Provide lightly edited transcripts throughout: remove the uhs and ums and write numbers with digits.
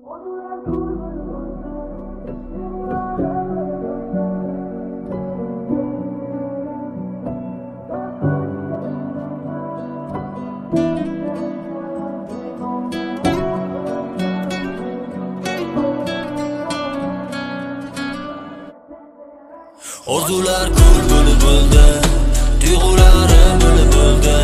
Orzular kul bo'lib bo'ldi, tuyg'ularim bo'lib bo'ldi.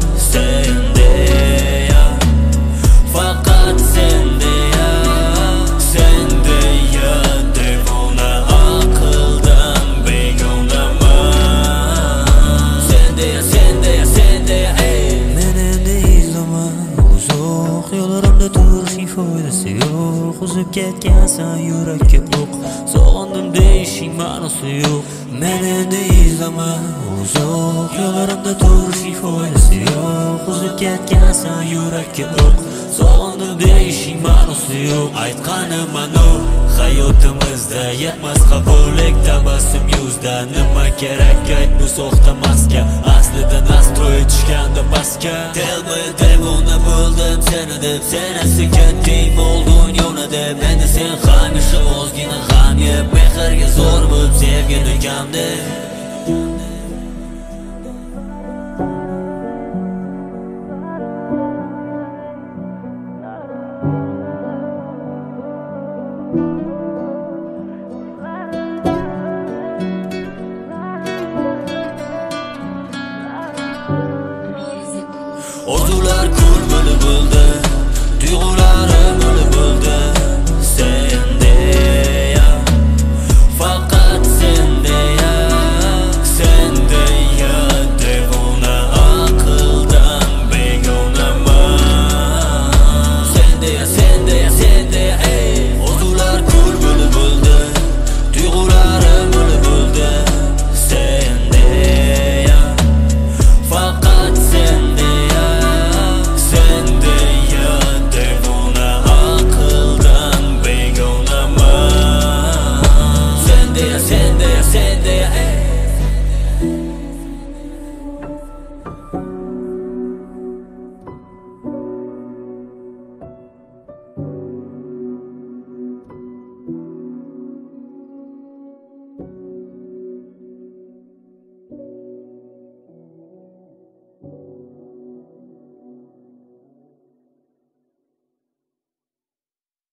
Sendeya, faqat sendeya, sendeya, devona aqldan begonaman. Sendeya, sendeya, sendeya, ey. Meni endi izlama, uzoq yo'llarimda turishning foydasi yo'q. Uzib ketgansan yurakka o'q, sog'indim deyishing ma'nosi yo'q. Meni endi izlama, uzoq yo'llarimda turishning foydasi yo'q. Uzib ketgansan yurakka o'q, sog'indim deyishing ma'nosi yo'q. Aytganim anu, hayotimizda yetmas qabullik tabassum yuzda. Nima kerak ayt bu soxta maska, aslida nastroy tushganda pastga. Telba devona bo'ldim seni deb, seni seketding oldun yo'na deb. Endi sen hamisha ozgina g'am yeb, mehrga zo'r bo'lib sevgini kam deb.